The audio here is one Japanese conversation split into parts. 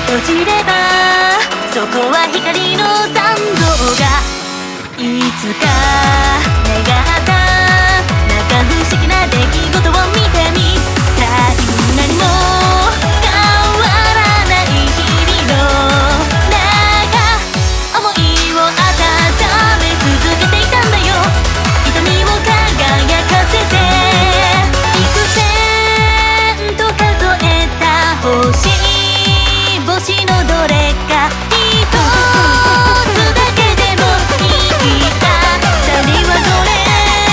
閉じればそこは光の残像がいつか願ったなんか不思議な出来事を見てみたい何も変わらない日々の中想いを温め続けていたんだよ瞳を輝かせて幾千と数えた星星のどれか一つだけでもいいあたりはどれ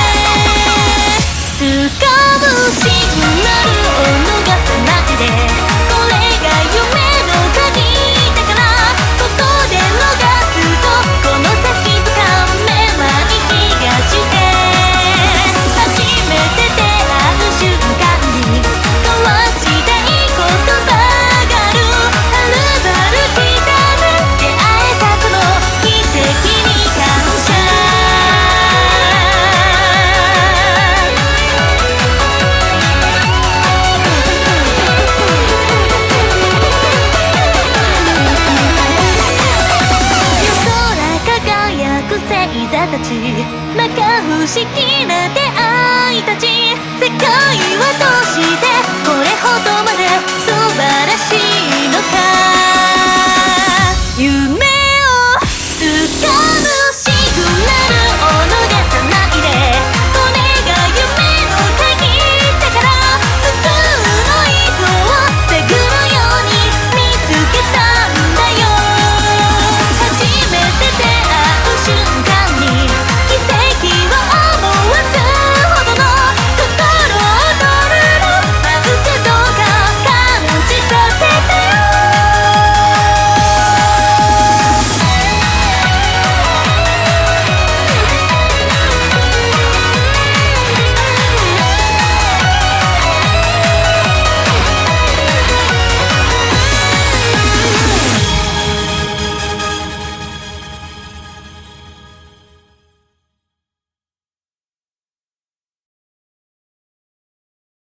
掴むシグナルを逃さないでこれが夢の鍵だからここで逃すとこの先掴めない気がして初めて出会う瞬間に交わしたい言葉があるはるばる来たる出会えたこの奇跡に感謝空輝く星座たち摩訶不思議な出